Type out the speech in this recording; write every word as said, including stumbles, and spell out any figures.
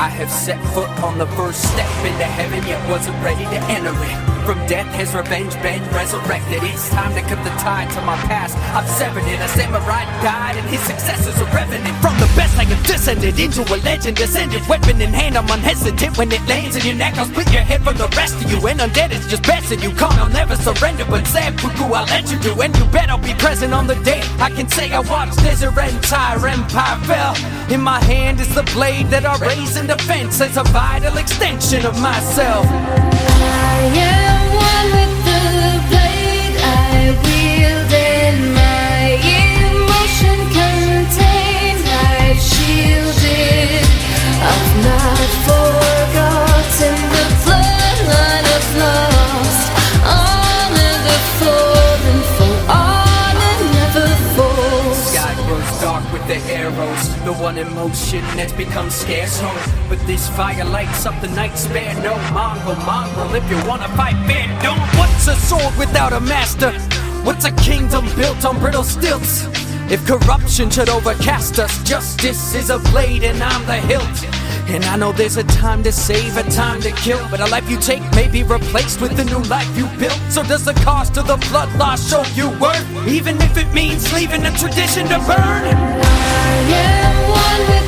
I have set foot on the first step into heaven, yet wasn't ready to enter it. From death has revenge been resurrected. It's time to cut the tie to my past. I've severed it. A samurai died and his successors are revenant. From the best I have descended into a legend. Descended weapon in hand, I'm unhesitant. When it lands in your neck, I'll split your head from the rest of you. And undead is just besting you. Come, I'll never surrender, but seppuku I'll let you do. And you bet I'll be present on the day I can say I watched this entire empire fell. In my hand is the blade that I raise in defense as a vital extension of myself. I am one with the blade I wield, and my emotion contained, I've shielded. I've not forgotten the bloodline of lost. Honor the fallen, for honor never falls. Sky grows dark with the arrows, the one emotion that's become scarce. Oh, but this fire lights up the night. Spare no mongrel, mongrel. If you wanna fight fair, don't. What's a sword without a master? What's a kingdom built on brittle stilts? If corruption should overcast us, justice is a blade and I'm the hilt. And I know there's a time to save, a time to kill, but a life you take may be replaced with the new life you built. So does the cost of the blood loss show you worth, even if it means leaving a tradition to burn? I am one with